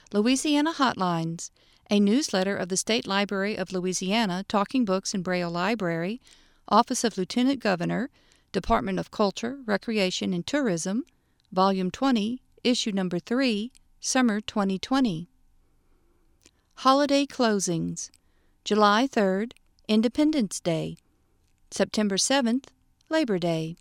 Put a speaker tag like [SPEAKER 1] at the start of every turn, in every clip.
[SPEAKER 1] Louisiana Hotlines, a newsletter of the State Library of Louisiana, Talking Books and Braille Library, Office of Lieutenant Governor, Department of Culture, Recreation, and Tourism, Volume 20, Issue Number 3, Summer 2020. Holiday Closings. July 3rd, Independence Day. September 7th, Labor Day.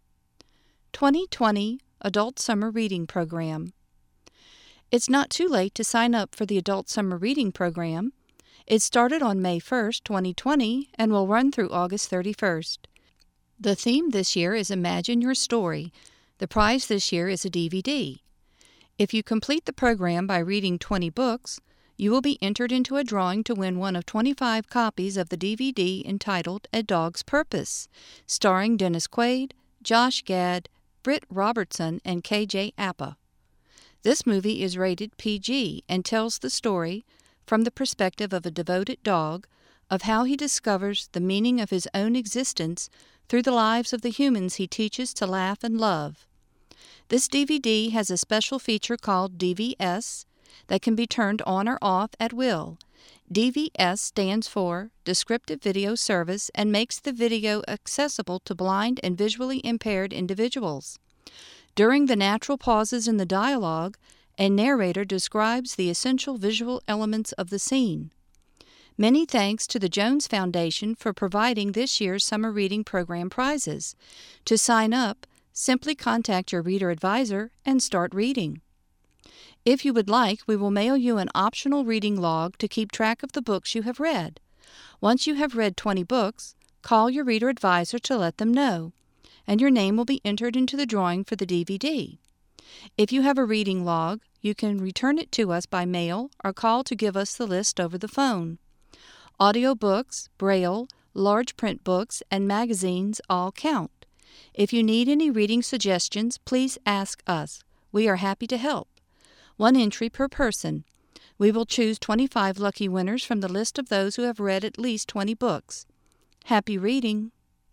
[SPEAKER 1] 2020 Adult Summer Reading Program. It's not too late to sign up for the Adult Summer Reading Program. It started on May 1st, 2020, and will run through August 31st. The theme this year is Imagine Your Story. The prize this year is a DVD. If you complete the program by reading 20 books, you will be entered into a drawing to win one of 25 copies of the DVD entitled A Dog's Purpose, starring Dennis Quaid, Josh Gad, Britt Robertson, and KJ Apa. This movie is rated PG and tells the story, from the perspective of a devoted dog, of how he discovers the meaning of his own existence through the lives of the humans he teaches to laugh and love. This DVD has a special feature called DVS that can be turned on or off at will. DVS stands for Descriptive Video Service and makes the video accessible to blind and visually impaired individuals. During the natural pauses in the dialogue, a narrator describes the essential visual elements of the scene. Many thanks to the Jones Foundation for providing this year's Summer Reading Program prizes. To sign up, simply contact your reader advisor and start reading. If you would like, we will mail you an optional reading log to keep track of the books you have read. Once you have read 20 books, call your reader advisor to let them know, and your name will be entered into the drawing for the DVD. If you have a reading log, you can return it to us by mail or call to give us the list over the phone. Audio books, Braille, large print books, and magazines all count. If you need any reading suggestions, please ask us. We are happy to help. 1 entry per person. We will choose 25 lucky winners from the list of those who have read at least 20 books. Happy reading!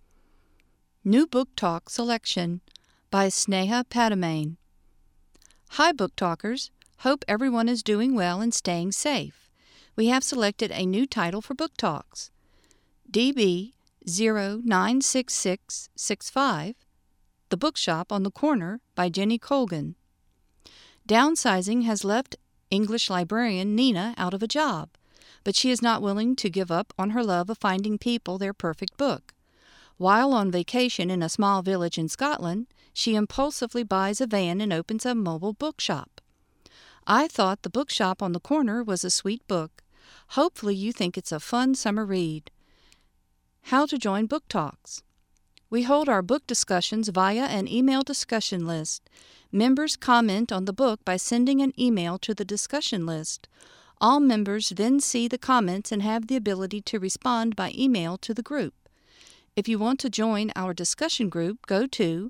[SPEAKER 1] New Book Talk Selection by Sneha Padamane. Hi, Book Talkers! Hope everyone is doing well and staying safe. We have selected a new title for Book Talks. DB 096665, The Bookshop on the Corner by Jenny Colgan. Downsizing has left English librarian Nina out of a job, but she is not willing to give up on her love of finding people their perfect book. While on vacation in a small village in Scotland, she impulsively buys a van and opens a mobile bookshop. I thought The Bookshop on the Corner was a sweet book. Hopefully you think it's a fun summer read. How to join Book Talks. We hold our book discussions via an email discussion list. Members comment on the book by sending an email to the discussion list. All members then see the comments and have the ability to respond by email to the group. If you want to join our discussion group, go to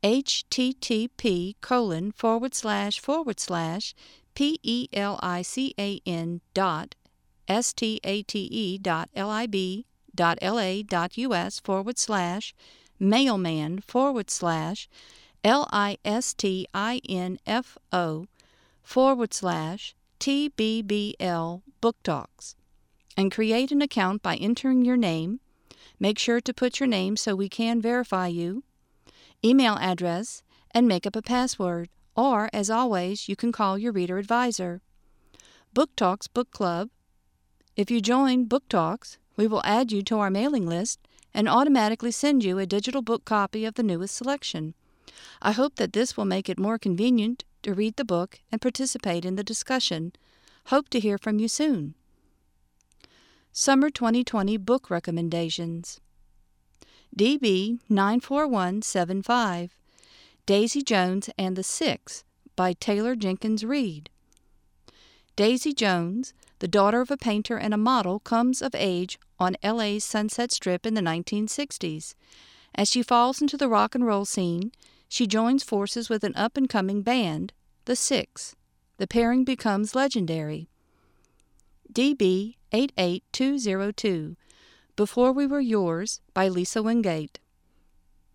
[SPEAKER 1] http://pelisan.listinfo/mailman/TBBL Book Talks and create an account by entering your name. Make sure to put your name so we can verify you, email address, and make up a password, or, as always, you can call your reader advisor. Book Talks Book Club. If you join Book Talks, we will add you to our mailing list and automatically send you a digital book copy of the newest selection. I hope that this will make it more convenient to read the book and participate in the discussion. Hope to hear from you soon. Summer 2020 Book Recommendations. DB 94175, Daisy Jones and the Six by Taylor Jenkins Reid. Daisy Jones, the daughter of a painter and a model, comes of age on LA's Sunset Strip in the 1960s. As she falls into the rock and roll scene, she joins forces with an up-and-coming band, the Six. The pairing becomes legendary. DB 88202, Before We Were Yours by Lisa Wingate.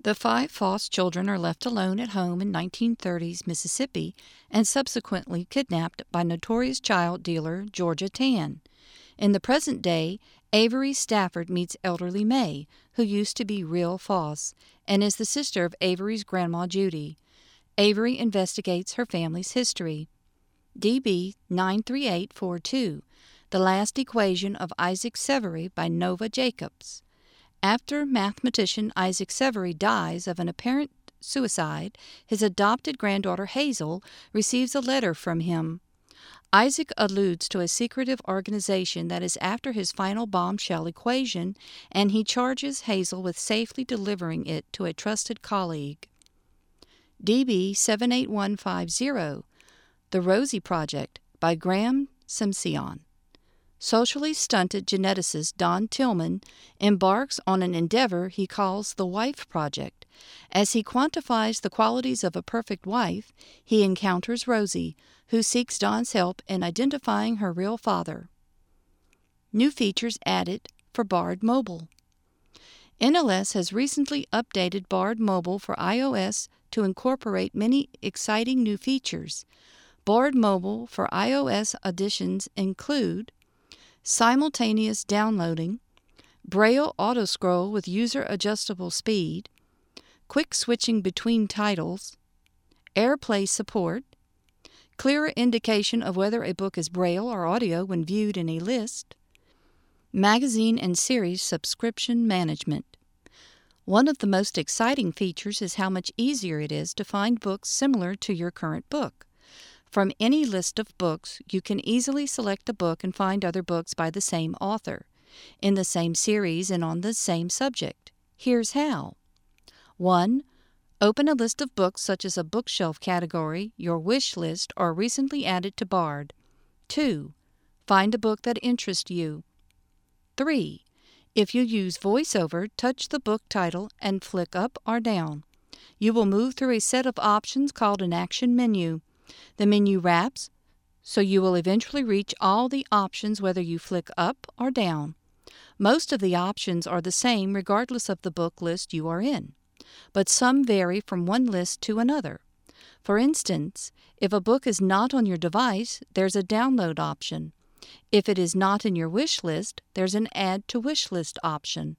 [SPEAKER 1] The 5 Foss children are left alone at home in 1930s Mississippi and subsequently kidnapped by notorious child dealer Georgia Tann. In the present day, Avery Stafford meets elderly May, who used to be real Foss, and is the sister of Avery's grandma Judy. Avery investigates her family's history. DB 93842, The Last Equation of Isaac Severy by Nova Jacobs. After mathematician Isaac Severy dies of an apparent suicide, his adopted granddaughter Hazel receives a letter from him. Isaac alludes to a secretive organization that is after his final bombshell equation, and he charges Hazel with safely delivering it to a trusted colleague. DB 78150, The Rosie Project by Graham Simpson. Socially stunted geneticist Don Tillman embarks on an endeavor he calls the Wife Project. As he quantifies the qualities of a perfect wife, he encounters Rosie, who seeks Don's help in identifying her real father. New features added for Bard Mobile. NLS has recently updated Bard Mobile for iOS to incorporate many exciting new features. Bard Mobile for iOS additions include simultaneous downloading, Braille autoscroll with user-adjustable speed, quick switching between titles, AirPlay support, clearer indication of whether a book is Braille or audio when viewed in a list, magazine and series subscription management. One of the most exciting features is how much easier it is to find books similar to your current book. From any list of books, you can easily select a book and find other books by the same author, in the same series and on the same subject. Here's how. 1. Open a list of books such as a bookshelf category, your wish list, or recently added to Bard. 2. Find a book that interests you. 3. If you use VoiceOver, touch the book title and flick up or down. You will move through a set of options called an action menu. The menu wraps, so you will eventually reach all the options whether you flick up or down. Most of the options are the same regardless of the book list you are in, but some vary from one list to another. For instance, if a book is not on your device, there's a download option. If it is not in your wish list, there's an add to wish list option.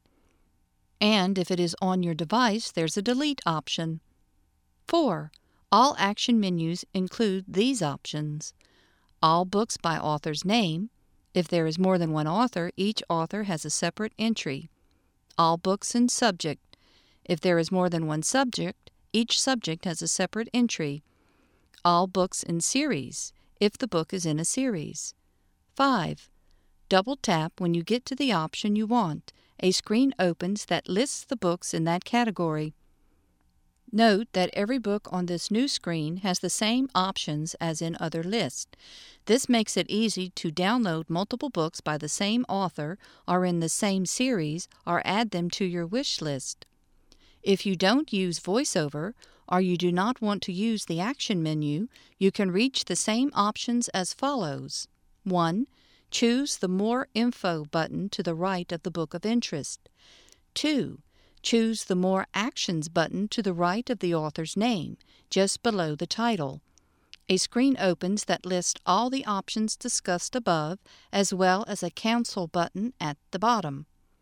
[SPEAKER 1] And if it is on your device, there's a delete option. 4. All action menus include these options. All books by author's name. If there is more than one author, each author has a separate entry. All books in subject. If there is more than one subject, each subject has a separate entry. All books in series, if the book is in a series. 5. Double tap when you get to the option you want. A screen opens that lists the books in that category. Note that every book on this new screen has the same options as in other lists. This makes it easy to download multiple books by the same author or in the same series or add them to your wish list. If you don't use VoiceOver or you do not want to use the action menu, you can reach the same options as follows. 1. Choose the More Info button to the right of the book of interest. 2. Choose the More Actions button to the right of the author's name, just below the title. A screen opens that lists all the options discussed above, as well as a Cancel button at the bottom.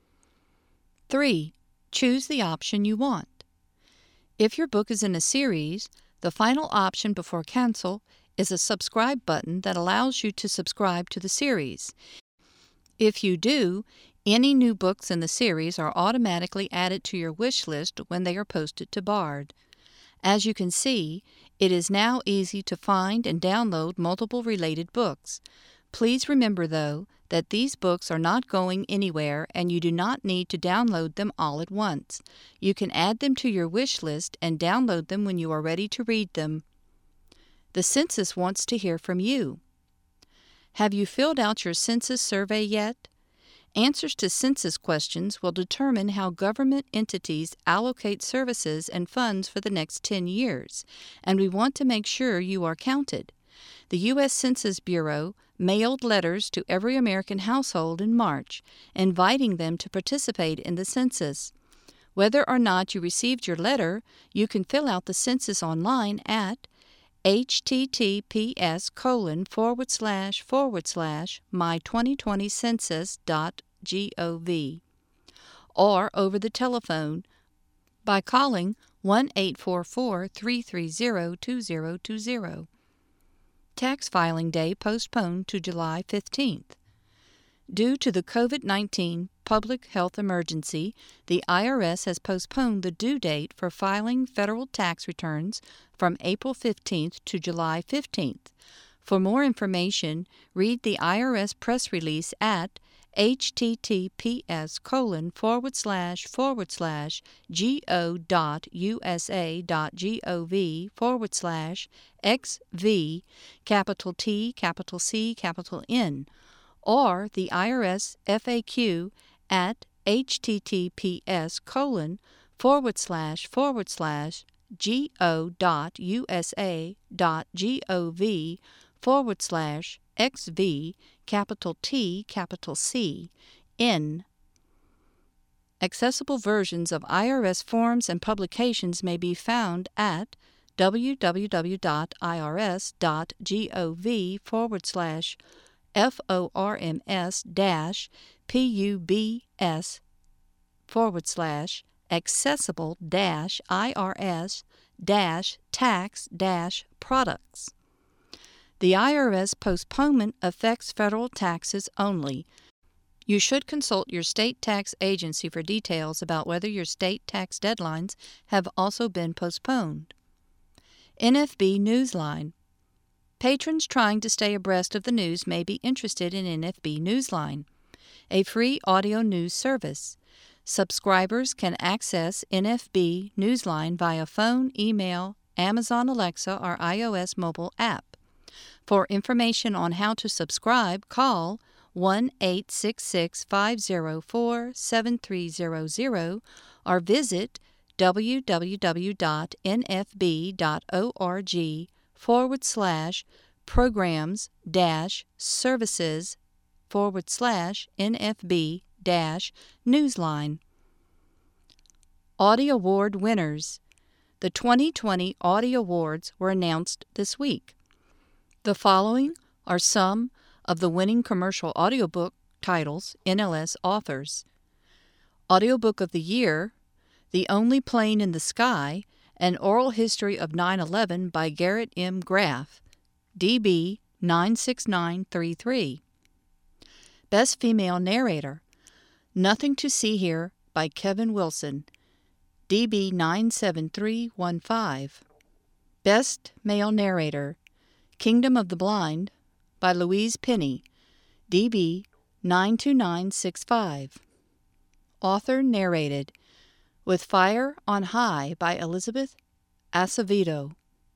[SPEAKER 1] 3. Choose the option you want. If your book is in a series, the final option before Cancel is a Subscribe button that allows you to subscribe to the series. If you do, any new books in the series are automatically added to your wish list when they are posted to Bard. As you can see, it is now easy to find and download multiple related books. Please remember, though, that these books are not going anywhere and you do not need to download them all at once. You can add them to your wish list and download them when you are ready to read them. The census wants to hear from you. Have you filled out your census survey yet? Answers to census questions will determine how government entities allocate services and funds for the next 10 years, and we want to make sure you are counted. The U.S. Census Bureau mailed letters to every American household in March, inviting them to participate in the census. Whether or not you received your letter, you can fill out the census online at https://my2020census.gov or over the telephone by calling 1-844-330-2020. Tax filing day postponed to July 15th. Due to the COVID-19 public health emergency, the IRS has postponed the due date for filing federal tax returns from April 15th to July 15th. For more information, read the IRS press release at https://go.usa.gov/XV, capital T, capital C, capital N, or the IRS FAQ at https://go.usa.gov/XV, capital T, capital C, N. Accessible versions of IRS forms and publications may be found at www.irs.gov/FORMS/accessible-IRS-tax-products. The IRS postponement affects federal taxes only. You should consult your state tax agency for details about whether your state tax deadlines have also been postponed. NFB Newsline. Patrons trying to stay abreast of the news may be interested in NFB Newsline, a free audio news service. Subscribers can access NFB Newsline via phone, email, Amazon Alexa, or iOS mobile app. For information on how to subscribe, call 1-866-504-7300 or visit www.nfb.org/programs-services/NFB-Newsline. Audie Award winners. The 2020 Audie Awards were announced this week. The following are some of the winning commercial audiobook titles NLS authors: Audiobook of the Year, The Only Plane in the Sky, An Oral History of 9/11 by Garrett M. Graff, DB 96933. Best Female Narrator, Nothing to See Here by Kevin Wilson, DB 97315. Best Male Narrator, Kingdom of the Blind by Louise Penny, DB 92965. Author narrated With Fire on High by Elizabeth Acevedo,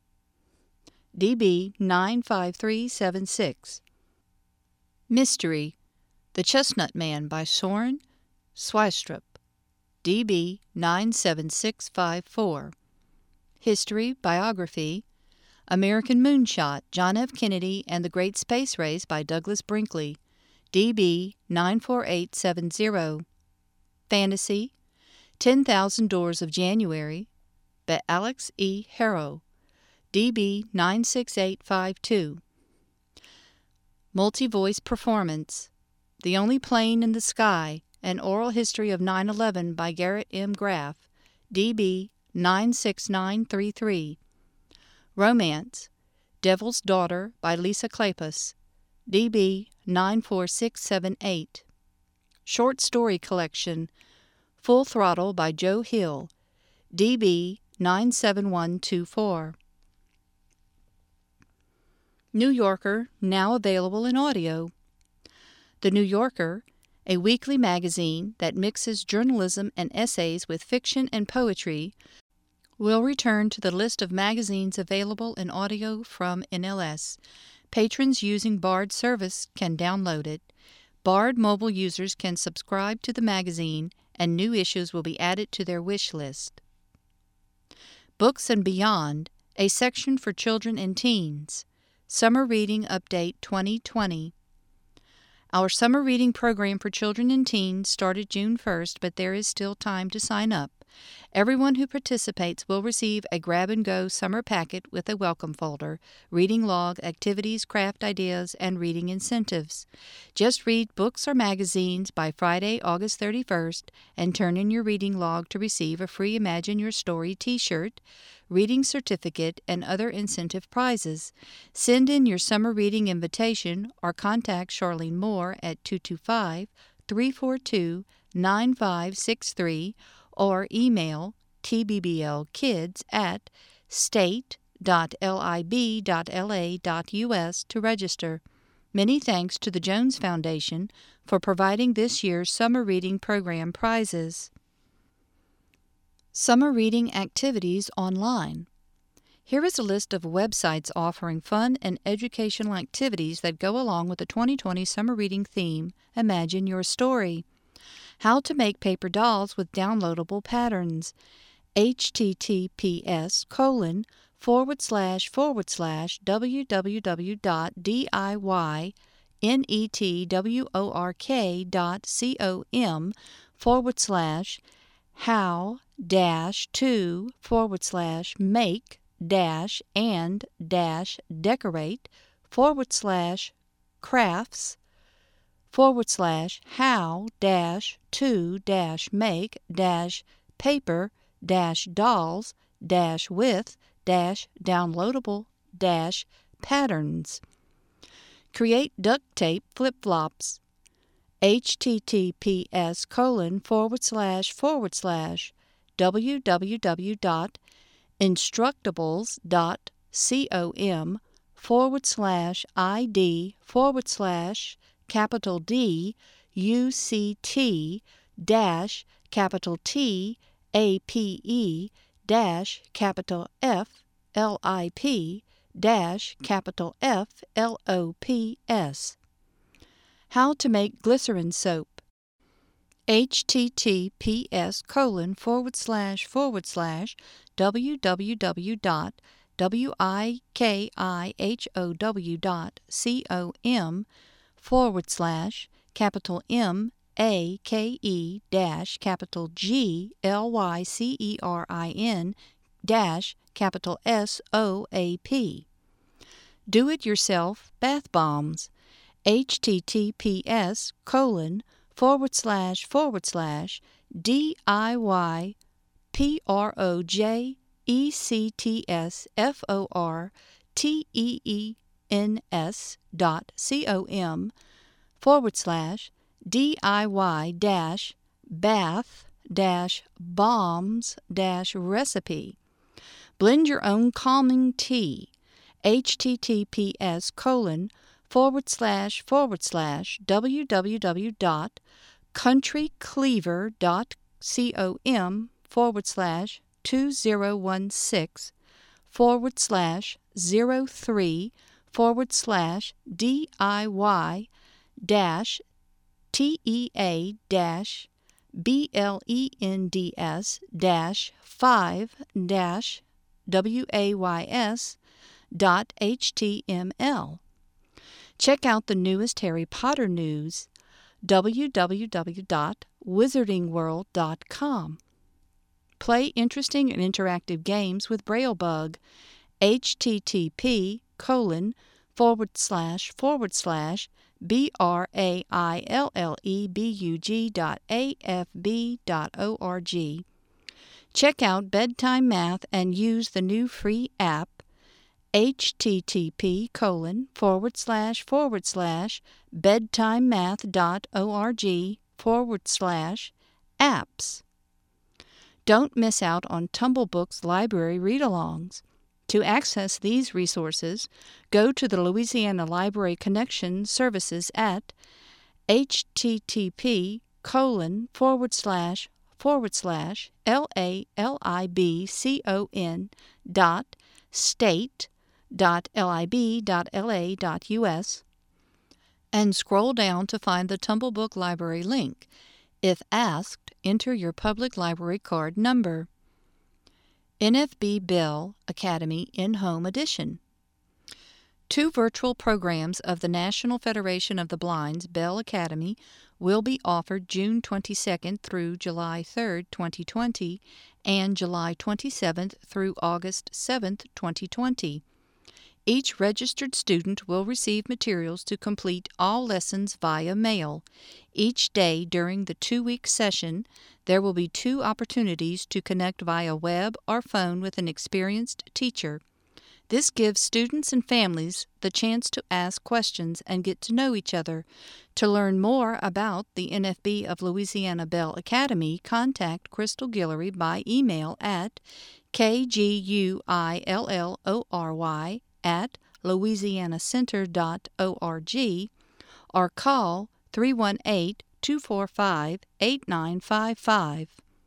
[SPEAKER 1] DB 95376. Mystery, The Chestnut Man by Soren Sweistrup, DB 97654. History Biography, American Moonshot, John F. Kennedy and the Great Space Race by Douglas Brinkley, DB 94870. Fantasy, 10,000 Doors of January by Alex E. Harrow, DB 96852. Multi-Voice Performance, The Only Plane in the Sky, An Oral History of 9/11 by Garrett M. Graff, DB 96933. Romance, Devil's Daughter by Lisa Kleypas, DB 94678. Short Story Collection, Full Throttle by Joe Hill, DB 97124. New Yorker, now available in audio. The New Yorker, a weekly magazine that mixes journalism and essays with fiction and poetry, will return to the list of magazines available in audio from NLS. Patrons using Bard service can download it. Bard mobile users can subscribe to the magazine, and new issues will be added to their wish list. Books and Beyond, a section for children and teens. Summer Reading Update 2020. Our summer reading program for children and teens started June 1st, but there is still time to sign up. Everyone who participates will receive a grab-and-go summer packet with a welcome folder, reading log, activities, craft ideas, and reading incentives. Just read books or magazines by Friday, August 31st, and turn in your reading log to receive a free Imagine Your Story t-shirt, reading certificate, and other incentive prizes. Send in your summer reading invitation or contact Charlene Moore at 225-342-9563 or email tbblkids@state.lib.la.us to register. Many thanks to the Jones Foundation for providing this year's Summer Reading Program prizes. Summer Reading Activities Online. Here is a list of websites offering fun and educational activities that go along with the 2020 Summer Reading theme, Imagine Your Story. How to make paper dolls with downloadable patterns. https://how-to/make-and-decorate//make-paper-dolls-with-downloadable-patterns. Create duct tape flip-flops. https://www.instructables.com/ID/TAPE-FLIPS. How to make glycerin soap. https://www.wikaihow.com/make-glycerin-SOAP. Do-it-yourself bath bombs. https://DIY-PROJECTS.com/DIY-bath-bombs-recipe. Blend your own calming tea. countrycleaver.com/2016/TEA-BLENDES.ways.html. Check out the newest Harry Potter news. www.wizardingworld.com. Play interesting and interactive games with Braillebug. http://braillebug.afb.org. Check out Bedtime Math and use the new free app http://bedtimemath.org/apps. Don't miss out on Tumblebook's library read-alongs. To access these resources, go to the Louisiana Library Connection services at http://LALIBCON.state.lib.la.us and scroll down to find the Tumblebook Library link. If asked, enter your public library card number. NFB Bell Academy In-Home Edition. 2 virtual programs of the National Federation of the Blind's Bell Academy will be offered June 22nd through July 3rd, 2020, and July 27th through August 7th, 2020. Each registered student will receive materials to complete all lessons via mail. Each day during the 2-week session, there will be 2 opportunities to connect via web or phone with an experienced teacher. This gives students and families the chance to ask questions and get to know each other. To learn more about the NFB of Louisiana Bell Academy, contact Crystal Guillory by email at kguillory@louisianacenter.org or call 318-245-8955.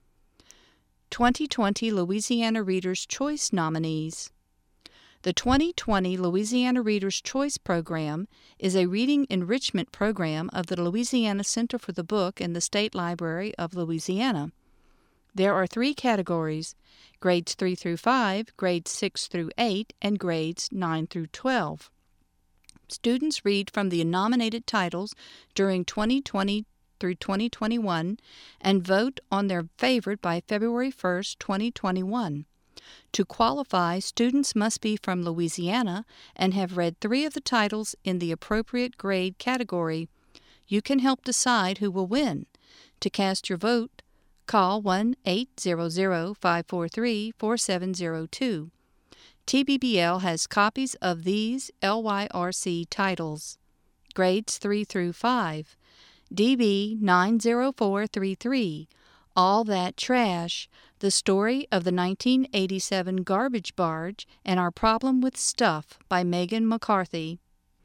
[SPEAKER 1] 2020 Louisiana Reader's Choice nominees. The 2020 Louisiana Reader's Choice Program is a reading enrichment program of the Louisiana Center for the Book in the State Library of Louisiana. There are 3 categories: grades 3 through 5, grades 6 through 8, and grades 9 through 12. Students read from the nominated titles during 2020 through 2021 and vote on their favorite by February 1st, 2021. To qualify, students must be from Louisiana and have read 3 of the titles in the appropriate grade category. You can help decide who will win. To cast your vote, call 1-800-543-4702. TBBL has copies of these LYRC titles. Grades 3 through 5. DB 90433, All That Trash, The Story of the 1987 Garbage Barge and Our Problem with Stuff by Megan McCarthy.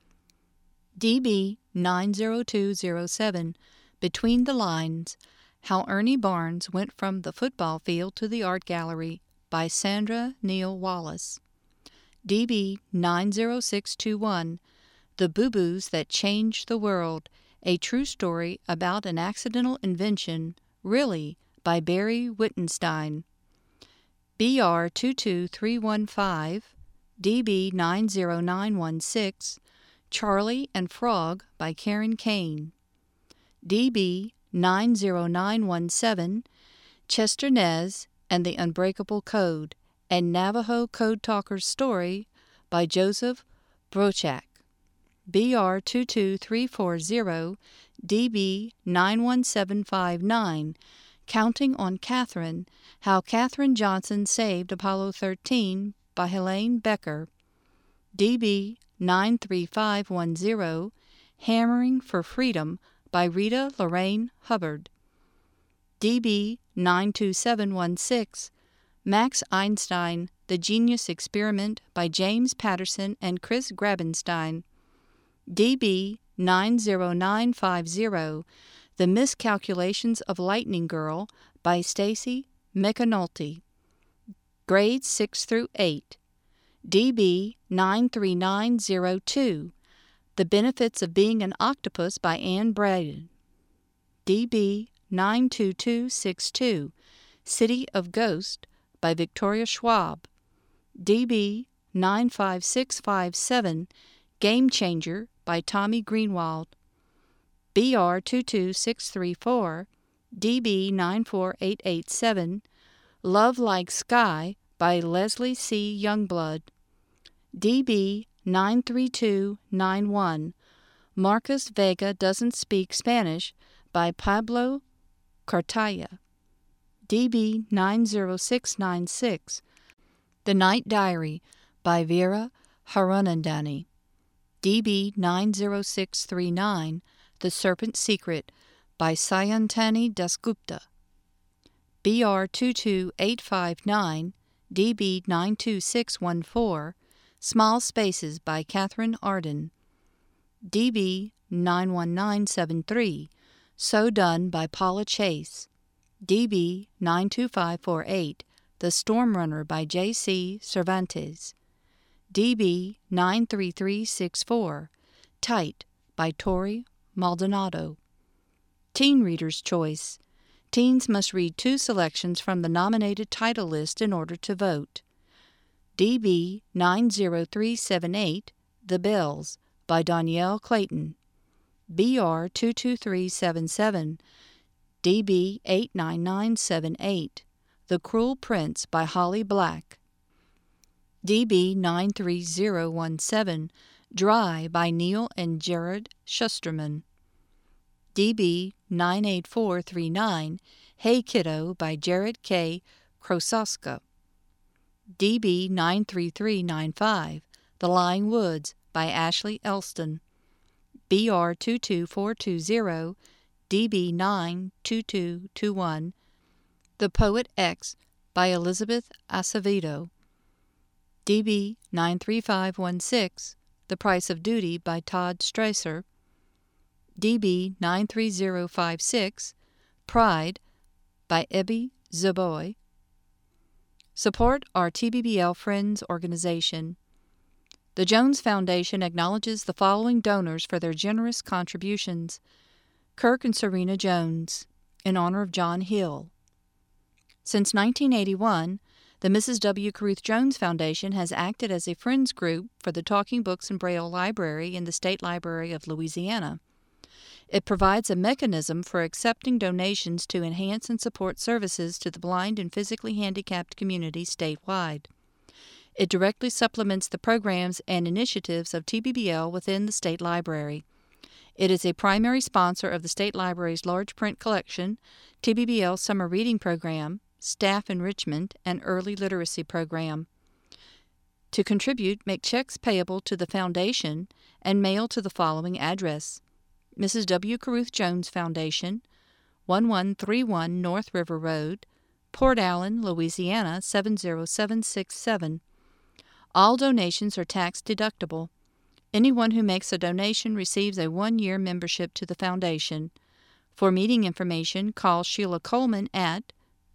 [SPEAKER 1] DB 90207, Between the Lines, How Ernie Barnes Went from the Football Field to the Art Gallery by Sandra Neal Wallace. DB 90621, The Boo-Boos That Changed the World, A True Story About an Accidental Invention, Really, by Barry Wittenstein. BR 22315, DB 90916, Charlie and Frog by Karen Kane. DB 90917, Chester Nez and the Unbreakable Code, A Navajo Code Talker's Story by Joseph Brochak. BR 22340, DB 91759, Counting on Catherine, How Catherine Johnson Saved Apollo 13 by Helene Becker. DB 93510, Hammering for Freedom by Rita Lorraine Hubbard. DB 92716, Max Einstein, The Genius Experiment by James Patterson and Chris Grabenstein. DB 90950, The Miscalculations of Lightning Girl by Stacy McAnulty. Grades 6 through 8. DB 93902, The Benefits of Being an Octopus by Anne Braden. DB 92262, City of Ghost by Victoria Schwab. DB 95657, Game Changer by Tommy Greenwald. BR 22634, DB 94887, Love Like Sky by Leslie C. Youngblood. DB 93291, Marcus Vega Doesn't Speak Spanish by Pablo Cartaya. DB 90696, The Night Diary by Vera Harunandani. DB 90639, The Serpent's Secret by Sayantani Dasgupta. BR 22859, DB 92614, Small Spaces by Catherine Arden. DB 91973, So Done by Paula Chase. DB 92548, The Storm Runner by J.C. Cervantes. DB 93364, Tight by Tori Maldonado. Teen Reader's Choice. Teens must read 2 selections from the nominated title list in order to vote. DB 90378, The Bells by Danielle Clayton, BR 22377, DB 89978. The Cruel Prince by Holly Black, DB 93017, Dry by Neil and Jared Shusterman, DB 98439, Hey Kiddo by Jared K. Krososka, DB 93395, The Lying Woods by Ashley Elston, BR 22420, DB 92221, The Poet X by Elizabeth Acevedo, DB 93516, The Price of Duty by Todd Strasser, DB 93056, Pride by Ebby Zaboy. Support our TBBL Friends organization. The Jones Foundation acknowledges the following donors for their generous contributions: Kirk and Serena Jones, in honor of John Hill. Since 1981, the Mrs. W. Caruth Jones Foundation has acted as a friends group for the Talking Books and Braille Library in the State Library of Louisiana. It provides a mechanism for accepting donations to enhance and support services to the blind and physically handicapped community statewide. It directly supplements the programs and initiatives of TBBL within the State Library. It is a primary sponsor of the State Library's large print collection, TBBL Summer Reading Program, Staff Enrichment, and Early Literacy Program. To contribute, make checks payable to the Foundation and mail to the following address: Mrs. W. Caruth Jones Foundation, 1131 North River Road, Port Allen, Louisiana 70767. All donations are tax deductible. Anyone who makes a donation receives a 1-year membership to the Foundation. For meeting information, call Sheila Coleman at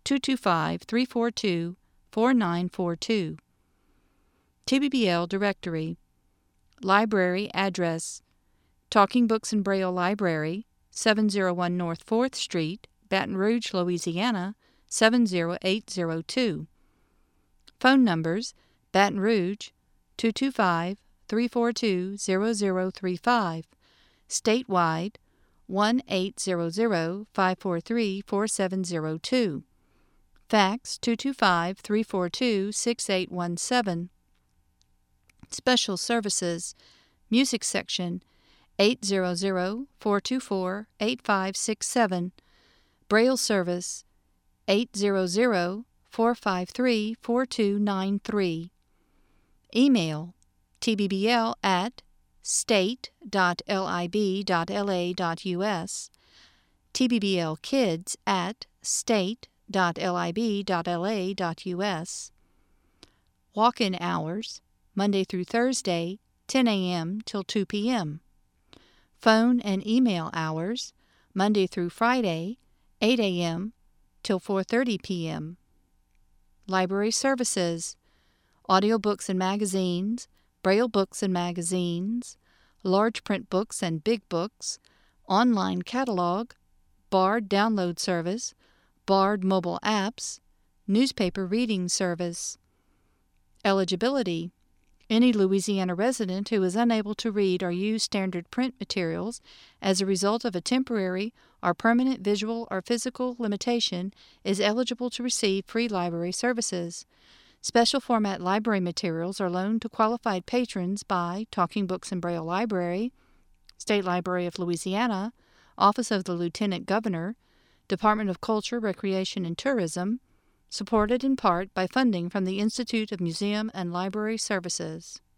[SPEAKER 1] 225-342-4942. TBBL Directory. Library address: Talking Books and Braille Library, 701 North 4th Street, Baton Rouge, Louisiana 70802. Phone numbers: Baton Rouge 225-342-0035, statewide 1-800-543-4702, fax 225-342-6817. Special Services: Music Section 800-424-8567, Braille Service 800-453-4293. Email: tbbl@state.lib.la.us, tbblkids@state.lib.la.us. Walk-in hours: Monday through Thursday, 10 a.m. till 2 p.m. Phone and email hours: Monday through Friday, 8 a.m. till 4:30 p.m. Library services: audiobooks and magazines, Braille books and magazines, large print books and big books, online catalog, Bard download service, Bard mobile apps, newspaper reading service. Eligibility: any Louisiana resident who is unable to read or use standard print materials as a result of a temporary or permanent visual or physical limitation is eligible to receive free library services. Special format library materials are loaned to qualified patrons by Talking Books and Braille Library, State Library of Louisiana, Office of the Lieutenant Governor, Department of Culture, Recreation, and Tourism, supported in part by funding from the Institute of Museum and Library Services.